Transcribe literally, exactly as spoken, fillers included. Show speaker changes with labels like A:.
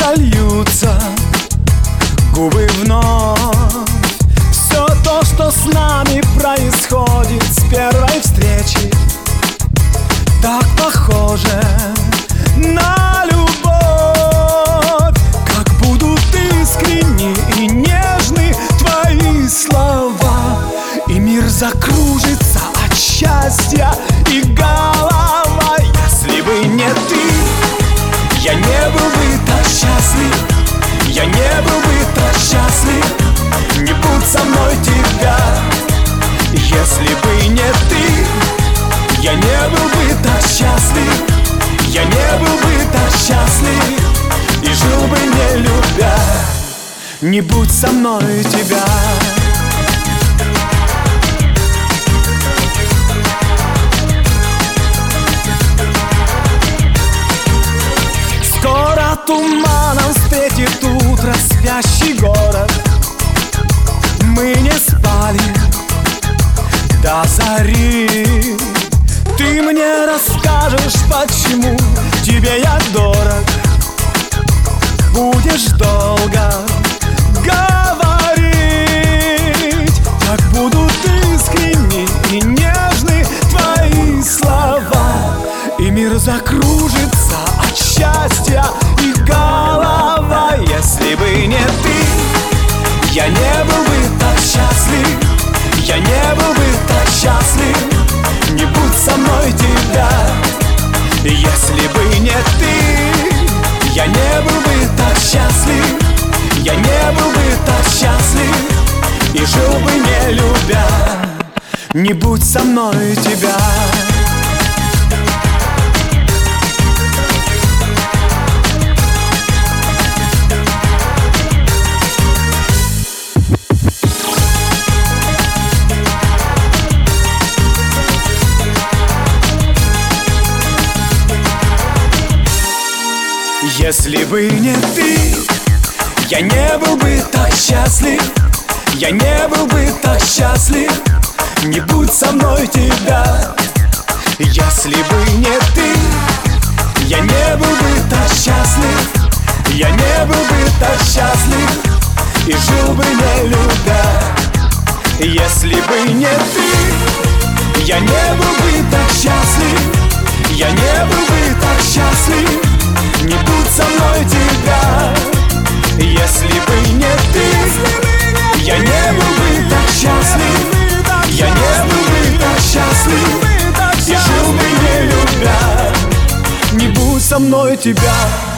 A: сольются губы вновь. Все то, что с нами происходит с первой встречи, так похоже на любовь. Как будут искренни и нежны твои слова, и мир закружится от счастья и голова. Если бы не ты, я не был бы так счастлив, я не был бы так счастлив. Не будь со мной тебя. Если бы не ты, я не был бы так счастлив, я не был бы так счастлив и жил бы не любя. Не будь со мной тебя. Скоро туманом встретит утро спящий город. Мы не спали до зари. Ты мне расскажешь, почему тебе я дорог. Будешь долго говорить, как будут искренни и нежны твои слова, и мир закружится от счастья и голова. Если бы не ты, я не был бы так счастлив, я не был бы так счастлив. Не будь со мной тебя. Если бы не ты, я не был бы так счастлив, я не был бы так счастлив и жил бы не любя. Не будь со мной тебя. Если бы не ты, я не был бы так счастлив, я не был бы так счастлив. Не будь со мной тебя. Если бы не ты, я не был бы так счастлив, я не был бы так счастлив и жил бы не любя. Если бы не ты, я не был бы так счастлив, я не был бы так счастлив. Не будь со мной тебя. Если бы не ты, я не был бы так счастлив, я не был бы так счастлив и жил бы не любя. Не будь со мной тебя.